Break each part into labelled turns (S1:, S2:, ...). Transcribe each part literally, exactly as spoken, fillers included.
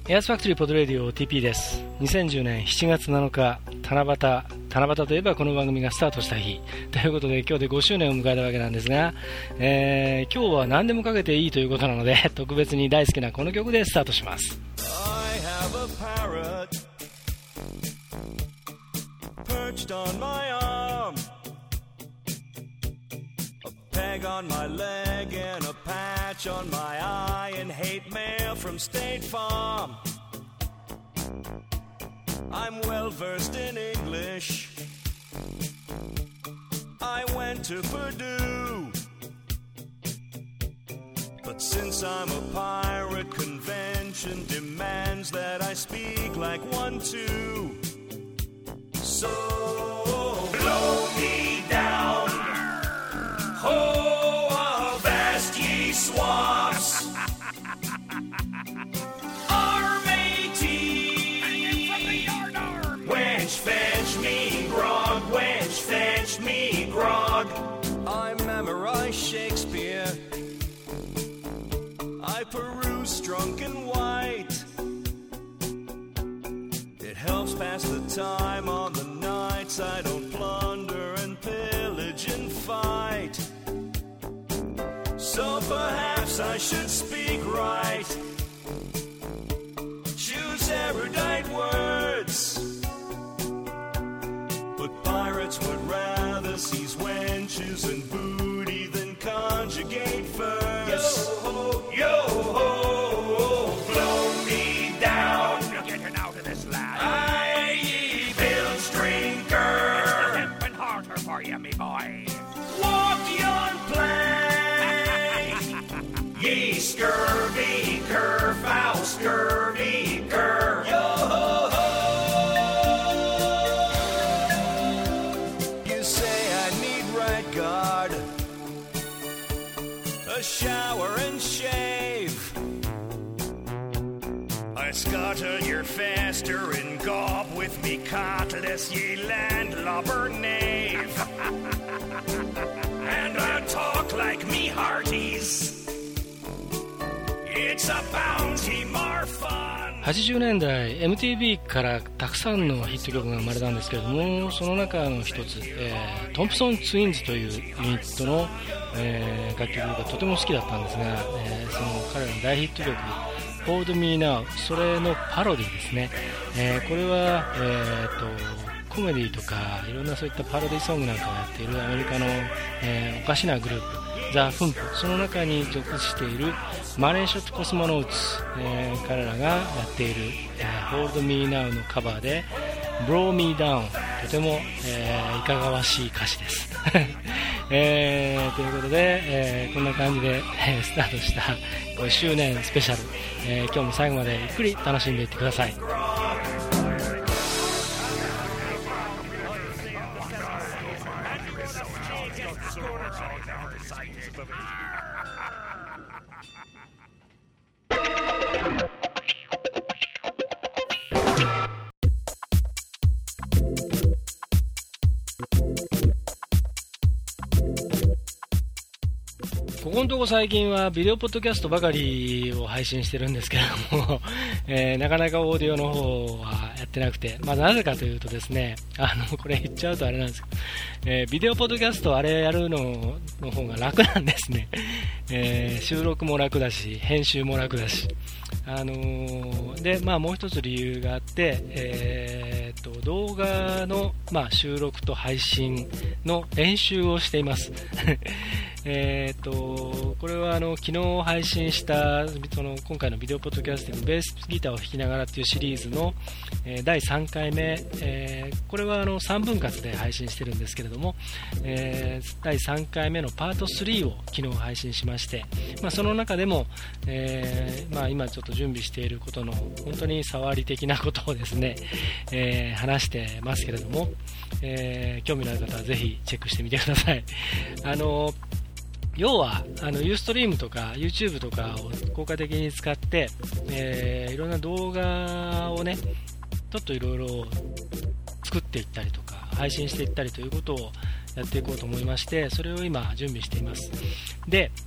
S1: エアースファクトリーポッドレディオ ティーピー です。にせんじゅうねんしちがつなのか、七夕七夕といえばこの番組がスタートした日ということで、今日でごしゅうねんを迎えたわけなんですが、えー、今日は何でもかけていいということなので、特別に大好きなこの曲でスタートします。
S2: I have a parrot perched on my arm, a peg on my leg and a patch on my eye, and hate mail from State Farm. I'm well versed in English. I went to Purdue, but since I'm a pirate, convention demands that I speak like one too. So blow me down, oh, avast ye swamps. Wench, fetch me grog, wench, fetch me grog. I memorize Shakespeare, I peruse Strunk and White. It helps pass the time on the nights I don't plunder and pillage and fight. So perhaps I should speak right, choose erudite words, but pirates would rather seize wenches and booty than conjugate verbs. Yo-ho, yo-ho, blow me down.
S3: You're getting out of this, lad.
S2: I ye bilge drinker.
S3: It's limping harder for you, me boy.
S2: Walk yon plank. Ye scurvy cur, foul scurvy cur. Yo-ho. Shower and shave. I scatter your fester and gob with me cutlass, ye landlubber knave. And I talk like me hearties. It's a bounty more fun.
S1: はちじゅうねんだい エムティービー からたくさんのヒット曲が生まれたんですけれども、その中の一つ、えー、トンプソンツインズというユニットの、えー、楽曲がとても好きだったんですが、えー、その彼らの大ヒット曲 Hold Me Now、 それのパロディですね、えー、これは、えー、とコメディとかいろんなそういったパロディソングなんかをやっているアメリカの、えー、おかしなグループザ・フンプ、その中に属しているマレーショット・コスモノーツ、えー、彼らがやっている、えー、Hold Me Now のカバーで Blow Me Down、 とても、えー、いかがわしい歌詞です、えー、ということで、えー、こんな感じで、えー、スタートしたごしゅうねんスペシャル、えー、今日も最後までゆっくり楽しんでいってください。ここのとこ最近はビデオポッドキャストばかりを配信してるんですけれども、えー、なかなかオーディオの方はやってなくて、まあ、なぜかというとですね、あのこれ言っちゃうとあれなんですけど、えー、ビデオポッドキャストあれやるのの方が楽なんですね、えー、収録も楽だし編集も楽だし、あのー、で、まあ、もう一つ理由があって、えー、と動画の、まあ、収録と配信の練習をしていますえー、とこれはあの昨日配信したその今回のビデオポッドキャストでベースギターを弾きながらというシリーズの、えー、だいさんかいめ、えー、これはあのさんぶん割で配信してるんですけれども、えー、だいさんかいめのパートスリーを昨日配信しまして、まあ、その中でも、えーまあ、今ちょっと準備していることの本当に触り的なことをですね、えー、話してますけれども、えー、興味のある方はぜひチェックしてみてください。あの要はあの Ustream とか YouTube とかを効果的に使って、えー、いろんな動画をねちょっといろいろ作っていったりとか配信していったりということをやっていこうと思いまして、それを今準備しています。で、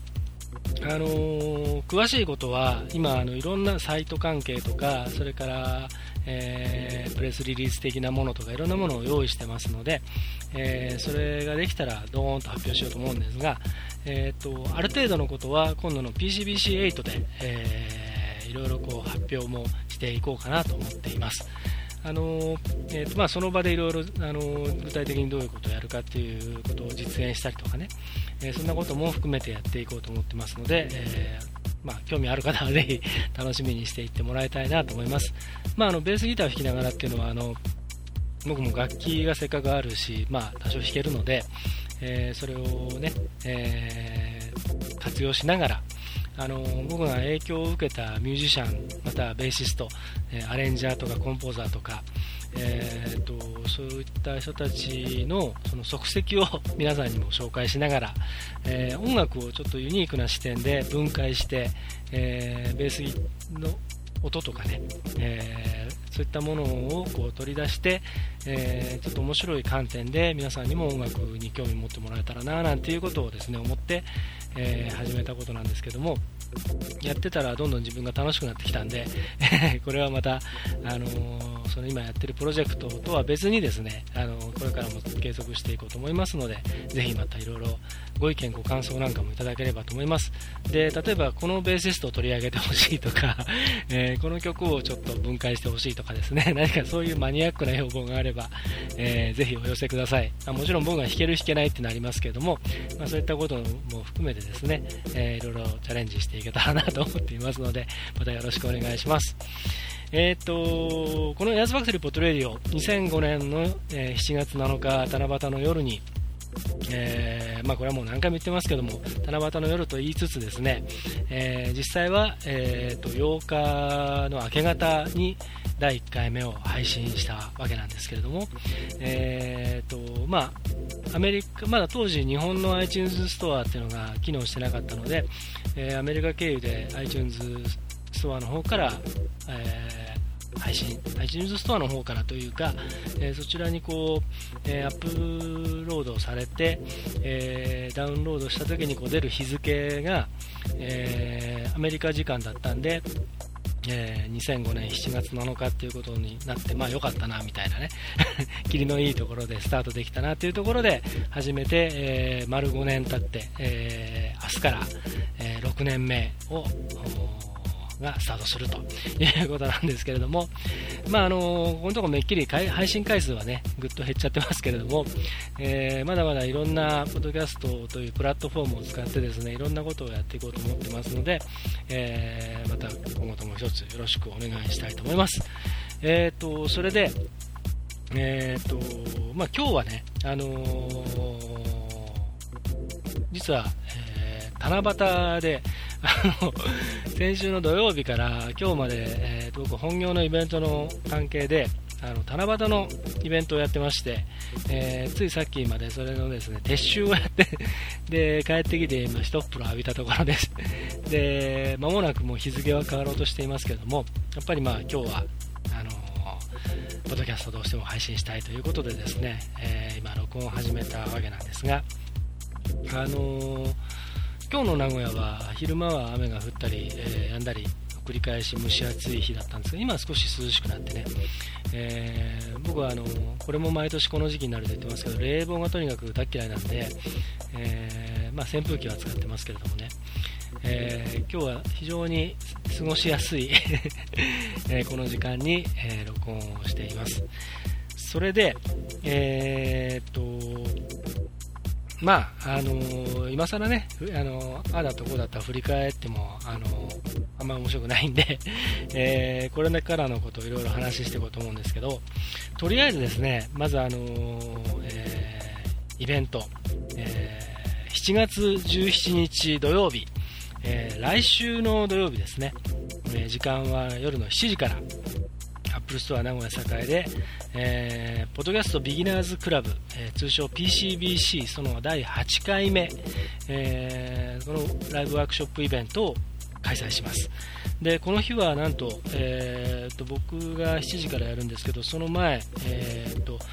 S1: あのー、詳しいことは今あのいろんなサイト関係とか、それから、えー、プレスリリース的なものとかいろんなものを用意してますので、えー、それができたらドーンと発表しようと思うんですが、えー、とある程度のことは今度の ピーシービーシーエイト で、えー、いろいろこう発表もしていこうかなと思っています。あのえーとまあ、その場でいろいろあの具体的にどういうことをやるかということを実現したりとかね、えー、そんなことも含めてやっていこうと思ってますので、えーまあ、興味ある方はぜひ楽しみにしていってもらいたいなと思います。まあ、あのベースギターを弾きながらっていうのはあの僕も楽器がせっかくあるし、まあ、多少弾けるので、えー、それをね、えー、活用しながらあの僕が影響を受けたミュージシャン、またベーシスト、えー、アレンジャーとかコンポーザーとか、えー、とそういった人たち の, その足跡を皆さんにも紹介しながら、えー、音楽をちょっとユニークな視点で分解して、えー、ベースの音とかね、えー、そういったものをこう取り出して、えー、ちょっと面白い観点で皆さんにも音楽に興味を持ってもらえたらななんていうことをですね思って、えー、始めたことなんですけども、やってたらどんどん自分が楽しくなってきたんでこれはまた、あのー、その今やってるプロジェクトとは別にですね、あのー、これからも継続していこうと思いますので、ぜひまたいろいろご意見ご感想なんかもいただければと思います。で例えばこのベーシストを取り上げてほしいとか、えー、この曲をちょっと分解してほしいとかですね、何かそういうマニアックな要望があれば、えー、ぜひお寄せください。あもちろん僕が弾ける弾けないってなりますけども、まあ、そういったことも含めてですね、えー、いろいろチャレンジしていけたらなと思っていますので、またよろしくお願いします。えー、とこのヤズファクトリーポットレディオにせんごねんの、えー、しちがつなのか七夕の夜に、えーまあ、これはもう何回も言ってますけども、七夕の夜と言いつつですね、えー、実際は、えー、とようかの明け方にだいいっかいめを配信したわけなんですけれども、えーとまあ、アメリカまだ当時日本の iTunes ストアっていうのが機能してなかったので、えー、アメリカ経由で iTunes ストアの方から、えー、配信 iTunes ストアの方からというか、えー、そちらにこう、えー、アップロードされて、えー、ダウンロードした時にこう出る日付が、えー、アメリカ時間だったんで、えー、にせんごねんしちがつなのかっていうことになって、まあ良かったなみたいなね霧のいいところでスタートできたなというところで始めて、えー、丸ごねん経って、えー、明日から、えー、ろくねんめをがスタートするということなんですけれども、まああのこのところめっきり配信回数はねぐっと減っちゃってますけれども、えー、まだまだいろんなポッドキャストというプラットフォームを使ってですね、いろんなことをやっていこうと思ってますので、えー、また今後とも一つよろしくお願いしたいと思います。えーとそれで、えーとまあ、今日はね、あのー、実は、えー、七夕であの先週の土曜日から今日まで、えー、僕本業のイベントの関係であの七夕のイベントをやってまして、えー、ついさっきまでそれのですね撤収をやってで帰ってきて今一っ風呂浴びたところですで間もなくもう日付は変わろうとしていますけれども、やっぱりまあ今日はあのー、ポッドキャストどうしても配信したいということでですね、えー、今録音を始めたわけなんですが、あのー今日の名古屋は昼間は雨が降ったり、えー、止んだり繰り返し蒸し暑い日だったんですが、今は少し涼しくなってね、えー、僕はあのこれも毎年この時期になると言ってますけど、冷房がとにかく大嫌いなんで、えーまあ、扇風機は使ってますけれどもね、えー、今日は非常に過ごしやすい、えー、この時間に、えー、録音をしています。それで、えー、っとまああのー、今更ね、あのー、ああだとこうだったら振り返っても、あのー、あんま面白くないんで、えー、これからのことをいろいろ話していこうと思うんですけど、とりあえずですね、まず、あのーえー、イベント、えー、しちがつじゅうしちにち土曜日、えー、来週の土曜日ですね、えー、時間は夜のしちじからアップルストア名古屋栄で、えー、ポッドキャストビギナーズクラブ、えー、通称 ピーシービーシー そのだいはちかいめ、えー、このライブワークショップイベントを開催します。でこの日はなんと、えー、と僕がしちじからやるんですけど、その前、えー、と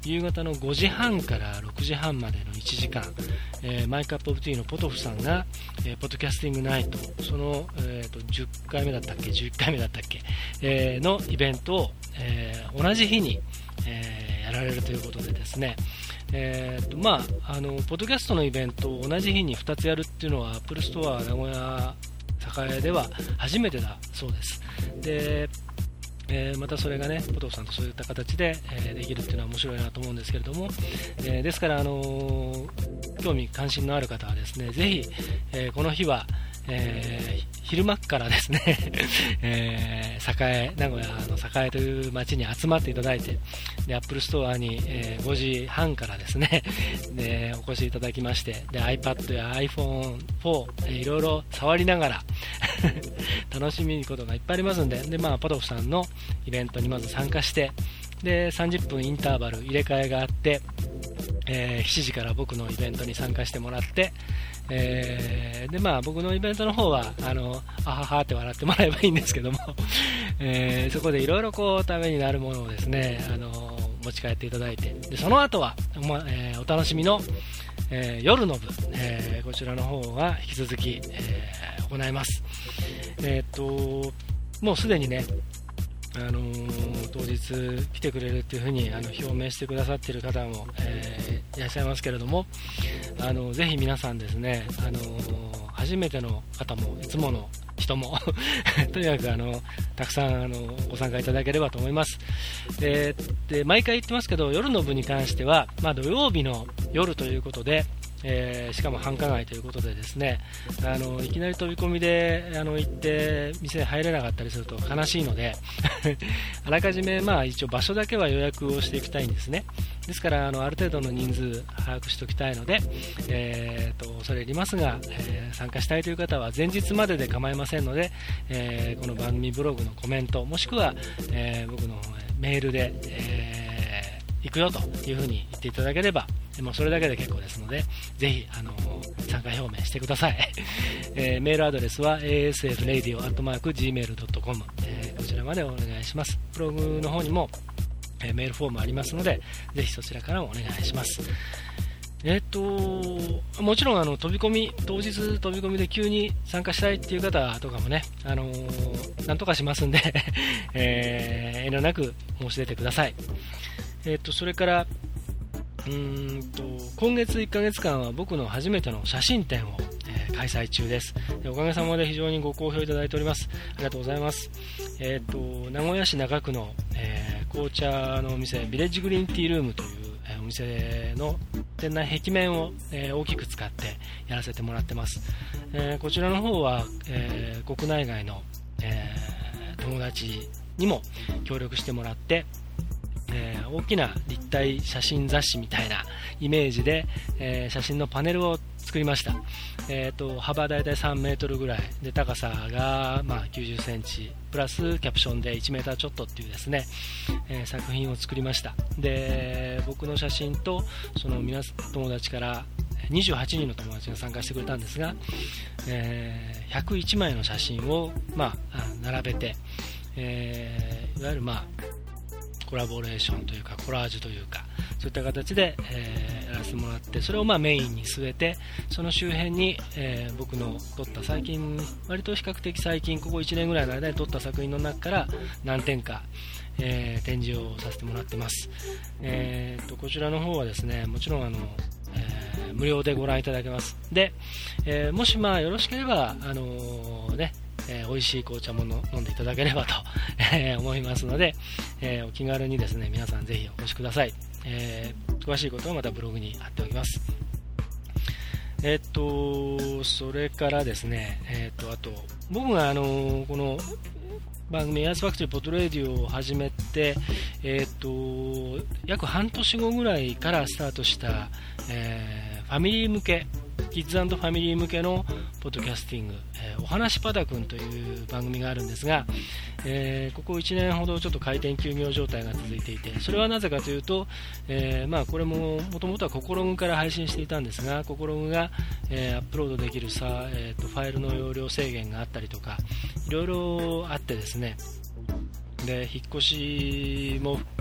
S1: 夕方のごじはんからろくじはんまでのいちじかん、えー、マイカップオブティーのポトフさんが、えー、ポッドキャスティングナイト、その、えー、とじゅっかいめだったっけじゅっかいめだったっけ、えー、のイベントを、えー、同じ日に、えー、やられるということでですね、えーとまあ、あのポッドキャストのイベントを同じ日にふたつやるっていうのは Apple ストア名古屋栄では初めてだそうです。でえー、またそれがね、ポトフさんとそういった形で、えー、できるっていうのは面白いなと思うんですけれども、えー、ですから、あのー、興味関心のある方はですね、ぜひ、えー、この日は、えー、昼間からですね、えー、栄名古屋の栄という街に集まっていただいて、で Apple ストアに、えー、ごじはんからですねでお越しいただきまして、で iPad や アイフォンフォー、えー、いろいろ触りながら楽しみことがいっぱいありますんで、で、まあ、ポトフさんのイベントにまず参加して、でさんじゅっぷんインターバル入れ替えがあって、えー、しちじから僕のイベントに参加してもらって、えーでまあ、僕のイベントの方はあのあははって笑ってもらえばいいんですけども、えー、そこでいろいろこうためになるものをですね、あの持ち帰っていただいて、でその後は、まえー、お楽しみの、えー、夜の部、えー、こちらの方は引き続き、えー、行います。えー、っともうすでにね、あのー、当日来てくれるっていうふうにあの表明してくださっている方も、えー、いらっしゃいますけれども、あのぜひ皆さんですね、あのー、初めての方もいつもの人もとにかくあのたくさんあのご参加いただければと思います。でで毎回言ってますけど、夜の部に関しては、まあ、土曜日の夜ということで、えー、しかも繁華街ということでですね、あのいきなり飛び込みであの行って店に入れなかったりすると悲しいのであらかじめ、まあ、一応場所だけは予約をしていきたいんですね。ですからあのある程度の人数把握しておきたいので、えー、と恐れ入りますが、えー、参加したいという方は前日までで構いませんので、えー、この番組ブログのコメントもしくは、えー、僕のメールで、えー、行くよというふうに言っていただければ、もうそれだけで結構ですので、ぜひ、あのー、参加表明してください、えー、メールアドレスは エーエスエフレイディオ アットマーク ジーメール ドットコム、えー、こちらまでお願いします。ブログの方にも、えー、メールフォームありますので、ぜひそちらからもお願いします。えー、っともちろんあの飛び込み当日飛び込みで急に参加したいっていう方とかもね、あのー、なんとかしますんで、えー、遠慮なく申し出てください。えー、っとそれからうーんと今月いっかげつかんは僕の初めての写真展を、えー、開催中です。でおかげさまで非常にご好評いただいております。ありがとうございます。えー、と名古屋市中区の、えー、紅茶のお店ビレッジグリーンティールームという、えー、お店の店内壁面を、えー、大きく使ってやらせてもらってます。えー、こちらの方は、えー、国内外の、えー、友達にも協力してもらって、えー、大きな立体写真雑誌みたいなイメージで、えー、写真のパネルを作りました。えー、と幅だいたいさんメートルぐらいで、高さが、まあ、きゅうじゅっセンチプラスキャプションでいちメーターちょっとっていうですね、えー、作品を作りました。で僕の写真とその皆友達からにじゅうはちにんの友達が参加してくれたんですが、えー、ひゃくいちまいの写真を、まあ、並べて、えー、いわゆる、まあコラボレーションというかコラージュというか、そういった形で、えー、やらせてもらって、それをまあメインに据えて、その周辺に、えー、僕の撮った最近割と比較的最近ここいちねんぐらいの間に撮った作品の中から何点か、えー、展示をさせてもらってます。えー、とこちらの方はですね、もちろんあの、えー、無料でご覧いただけます。で、えー、もしまあよろしければあのー、ねえー、美味しい紅茶もの飲んでいただければと、えー、思いますので、えー、お気軽にですね皆さんぜひお越しください。えー、詳しいことはまたブログに貼っておきます。えー、っとそれからですね、えー、っとあと僕があのー、この番組エアースファクトリーポッドレディオを始めて、えー、っと約半年後ぐらいからスタートした、えー、ファミリー向けキッズ&ファミリー向けのポッドキャスティング、えー、お話パダくんという番組があるんですが、えー、ここいちねんほどちょっと開店休業状態が続いていて、それはなぜかというと、えーまあ、これももともとはココログから配信していたんですが、ココログが、えー、アップロードできるさ、えーと、ファイルの容量制限があったりとかいろいろあってですね、で引っ越しも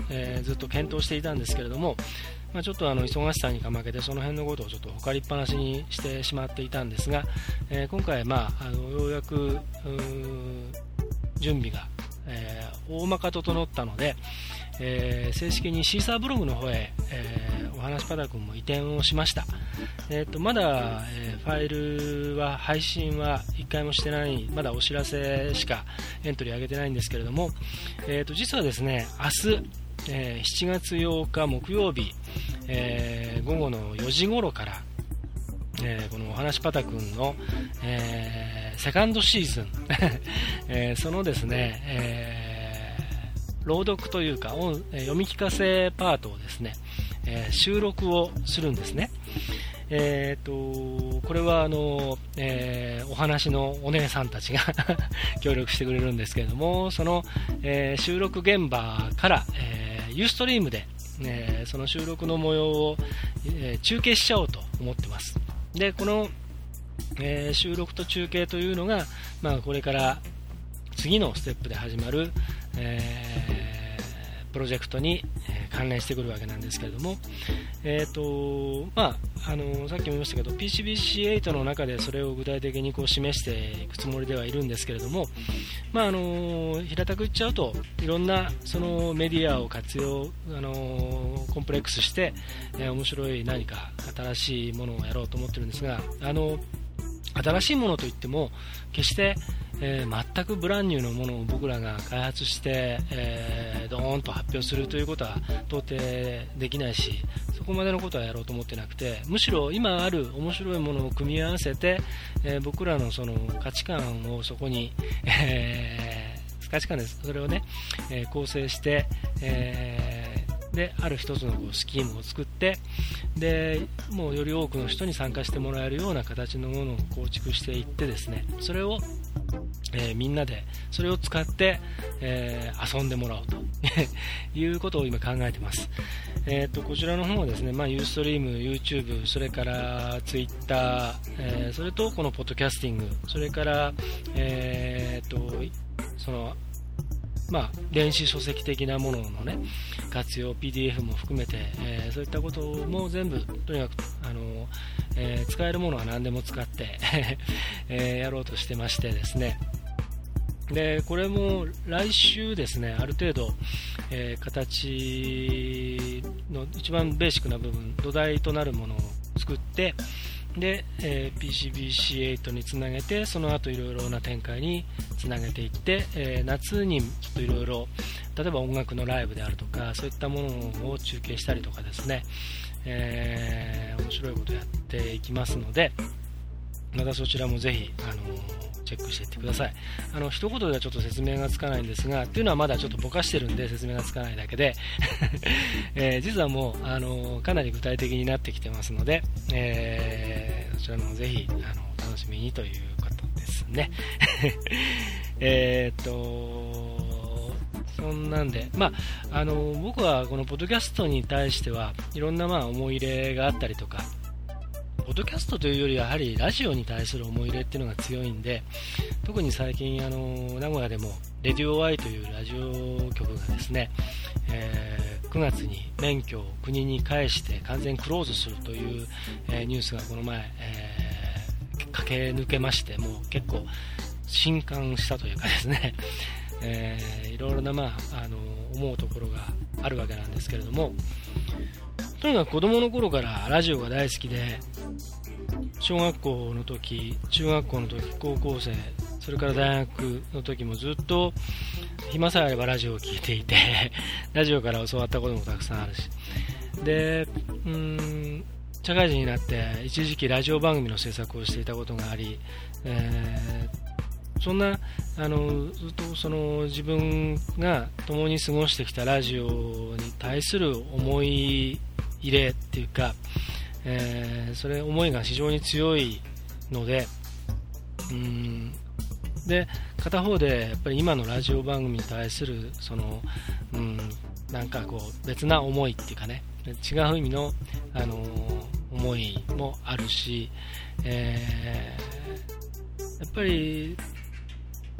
S1: えー、ずっと検討していたんですけれども、まあ、ちょっとあの忙しさにかまけてその辺のことをちょっと他りっぱなしにしてしまっていたんですが、えー、今回、まあ、あのようやく準備が、えー、大まか整ったので、えー、正式にシーサーブログの方へ、えー、お話パダ君も移転をしました。えー、とまだ、えー、ファイルは配信はいっかいもしてない、まだお知らせしかエントリー上げてないんですけれども、えー、と実はですね、明日、えー、しちがつようか木曜日、えー、午後のよじ頃から、えー、このお話パタ君の、えー、セカンドシーズン、えー、そのですね、えー、朗読というか音、えー、読み聞かせパートをですね、えー、収録をするんですね。えー、とこれはあの、えー、お話のお姉さんたちが協力してくれるんですけれども、その、えー、収録現場から、えー、ユーストリームで、えー、その収録の模様を、えー、中継しちゃおうと思ってます。でこの、えー、収録と中継というのが、まあ、これから次のステップで始まる、えー、プロジェクトに、えー、関連してくるわけなんですけれども、えーとまあ、あのさっきも言いましたけど ピーシービーシーエイト の中でそれを具体的にこう示していくつもりではいるんですけれども、まあ、あの平たく言っちゃうといろんなそのメディアを活用、あのコンプレックスして、えー、面白い何か新しいものをやろうと思ってるんですが、あの新しいものといっても決して、えー、全くブランニューのものを僕らが開発して、えー、ドーンと発表するということは到底できないし、そこまでのことはやろうと思ってなくて、むしろ今ある面白いものを組み合わせて、えー、僕らのその価値観をそこに、えー、価値観です、それをね、えー、構成して、えーである一つのこうスキームを作って、でもうより多くの人に参加してもらえるような形のものを構築していってですね、それを、えー、みんなでそれを使って、えー、遊んでもらおうということを今考えてます。えー、とこちらの方はですね、まあ、ユーストリーム、YouTube、それからツイッター、えー、それとこのポッドキャスティング、それから、えー、とそのまあ、電子書籍的なものの、ね、活用 ピーディーエフ も含めて、えー、そういったことも全部とにかくあの、えー、使えるものは何でも使って、えー、やろうとしてましてですね、でこれも来週ですね、ある程度、えー、形の一番ベーシックな部分、土台となるものを作って、で、えー、ピーシービーシーエイト につなげて、その後いろいろな展開につなげていって、えー、夏にちょっといろいろ、例えば音楽のライブであるとか、そういったものを中継したりとかですね、えー、面白いことをやっていきますので、またそちらもぜひ、あのーチェックしていってください。あの一言ではちょっと説明がつかないんですが、っていうのはまだちょっとぼかしてるんで説明がつかないだけで、えー、実はもうあのかなり具体的になってきてますので、えー、そちらの方ぜひあの楽しみにということですね。えっとそんなんで、まあ、あの僕はこのポッドキャストに対してはいろんなまあ思い入れがあったりとか、ポッドキャストというよりやはりラジオに対する思い入れっていうのが強いんで、特に最近あの名古屋でもレディオ ワイ というラジオ局がですね、えー、くがつに免許を国に返して完全クローズするという、えー、ニュースがこの前、えー、駆け抜けまして、もう結構震撼したというかですね、えー、いろいろな、まあ、あの思うところがあるわけなんですけれども、とにかく子供の頃からラジオが大好きで、小学校の時、中学校の時、高校生、それから大学の時もずっと暇さえあればラジオを聞いていてラジオから教わったこともたくさんあるし、で、うーん社会人になって一時期ラジオ番組の制作をしていたことがあり、えー、そんなあのずっとその自分が共に過ごしてきたラジオに対する思い入れっていうか、えー、それ思いが非常に強いので、うーんで片方でやっぱり今のラジオ番組に対するその、うん、なんかこう別な思いっていうかね、違う意味の、あのー、思いもあるし、えー、やっぱり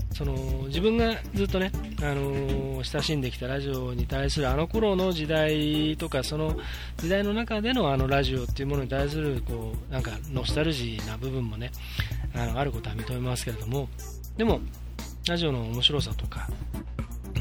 S1: その自分がずっとね、あのー、親しんできたラジオに対するあの頃の時代とか、その時代の中でのあのラジオっていうものに対するこうなんかノスタルジーな部分もね、あのあることは認めますけれども、でもラジオの面白さとか、うん、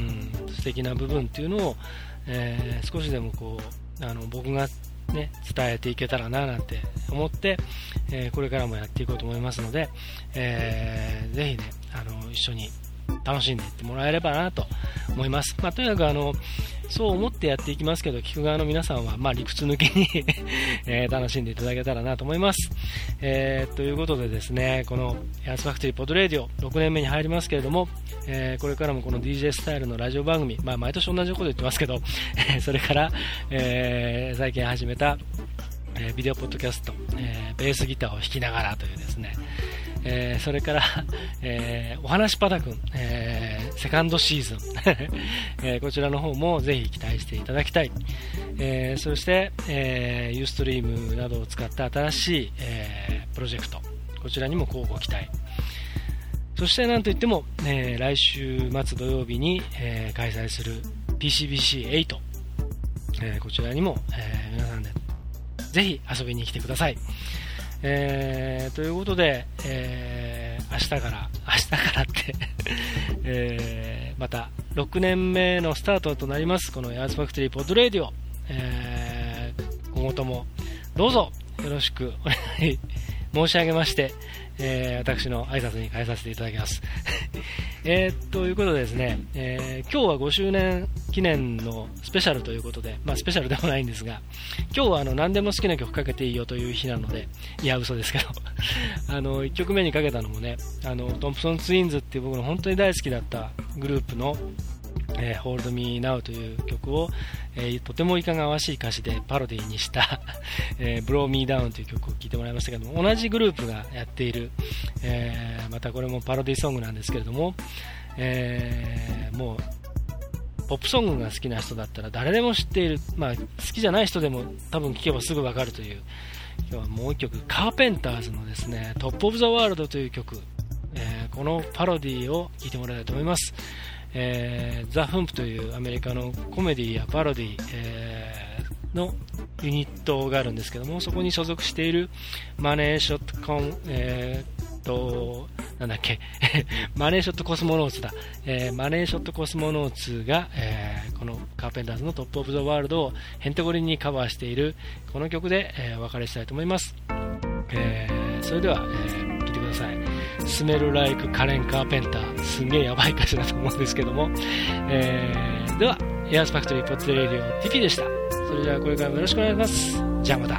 S1: 素敵な部分っていうのを、えー、少しでもこうあの僕がね、伝えていけたらななんて思って、えー、これからもやっていこうと思いますので、えー、ぜひね、あの一緒に楽しんでいってもらえればなと思います。まあ、とにかくあのそう思ってやっていきますけど、聞く側の皆さんはまあ理屈抜きに、えー、楽しんでいただけたらなと思います。えー、ということでですね、このエアースファクトリーポッドレディオろくねんめに入りますけれども、えー、これからもこの ディージェー スタイルのラジオ番組、まあ、毎年同じこと言ってますけど、それから、えー、最近始めた、えー、ビデオポッドキャスト、えー、ベースギターを弾きながらというですね、えー、それから、えー、お話パタくん、えー、セカンドシーズン、えー、こちらの方もぜひ期待していただきたい。えー、そして、えー、ユーストリームなどを使った新しい、えー、プロジェクト、こちらにも乞うご期待。そしてなんといっても、えー、来週末土曜日に、えー、開催する ピーシービーシーエイト、えー、こちらにも、えー、皆さんでぜひ遊びに来てください。えー、ということで、えー、明日から明日からって、えー、またろくねんめのスタートとなりますこのエアーズファクトリーポッドレディオ、えー、今後ともどうぞよろしくお願い申し上げまして、えー、私の挨拶に変えさせていただきます。えー、ということでですね、えー、今日はごしゅうねん記念のスペシャルということで、まあスペシャルでもないんですが、今日はあの何でも好きな曲かけていいよという日なので、いや嘘ですけど、あのいっきょくめにかけたのもね、あのトンプソンツインズっていう僕の本当に大好きだったグループのえー、Hold Me Now という曲を、えー、とてもいかがわしい歌詞でパロディにした、えー、Blow Me Down という曲を聴いてもらいましたけども、同じグループがやっている、えー、またこれもパロディソングなんですけれども、えー、もうポップソングが好きな人だったら誰でも知っている、まあ、好きじゃない人でも多分聴けばすぐわかるという、今日はもう一曲カーペンターズのですね Top of the World という曲、えー、このパロディを聴いてもらいたいと思います。えー、ザ・フンプというアメリカのコメディやパロディ、えー、のユニットがあるんですけども、そこに所属しているマネーショットコン、えー、となんだっけマネーショットコスモノーツだ、えー、マネーショットコスモノーツが、えー、このカーペンターズのトップオブザワールドをヘンテコリンにカバーしているこの曲で、えー、お別れしたいと思います。えー、それでは、えー、聴いてください。スメルライクカレンカーペンター、すんげえやばい歌詞だと思うんですけども、えー、ではエアースファクトリーポッドレディオ ティーピー でした。それではこれからもよろしくお願いします。じゃあまた。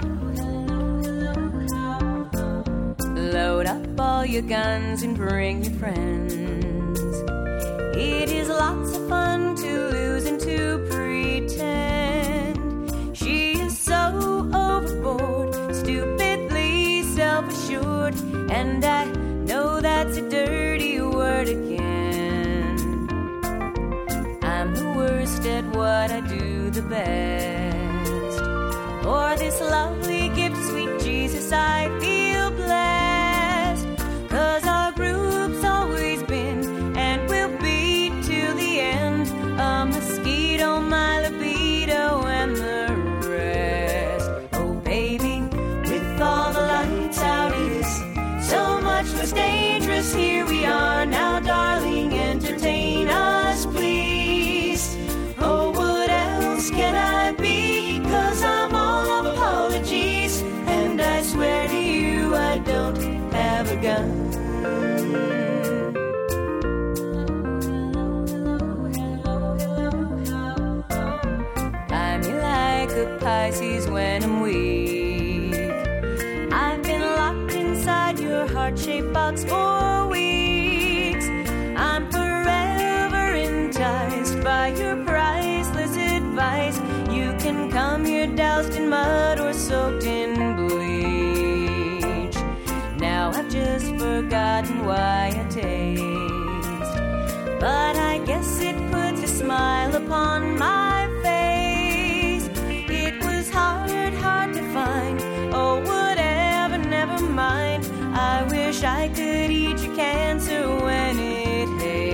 S4: Load up all your guns and bring your friends. It is lots of fun to lose and to pretend. She is so overboard, stupidly self-assured, and I know that's a dirty word again. I'm the worst at what I do the best. For this lovely gift, sweet Jesus, I feel blessed. 'Cause our group's always been and will be till the end a mosquito, my libido, and the rest. Oh baby, with all the lights out, it is so much less dangerous. Here we are now, darling, entertain us, please. Oh, what else can I be? 'Cause I'm all apologies, and I swear to you I don't have a gun. I'm like a Pisces when I'm weak. I've been locked inside your heart-shaped box for weeks. I'm forever enticed by your priceless advice. You can come here doused in mud or soaked in bleach. Now I've just forgotten why I taste, but I guess it puts a smile upon my face. It was hard, hard to find. Oh, whatever, never mind. I wish I could eat your cancer when it hates.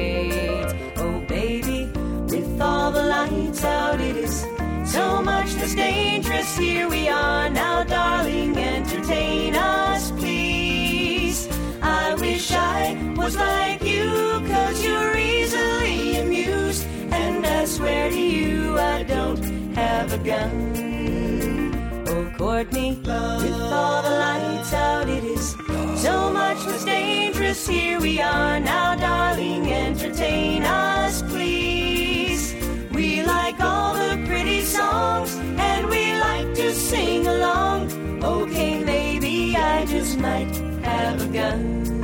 S4: was dangerous, here we are now, darling, entertain us, please. I wish I was like you, 'cause you're easily amused, and I swear to you I don't have a gun. Oh, Courtney, with all the lights out, it is so much less dangerous, here we are now, darling, entertain us, please. We like all the pretty songs, and we like to sing along. Okay, maybe I just might have a gun.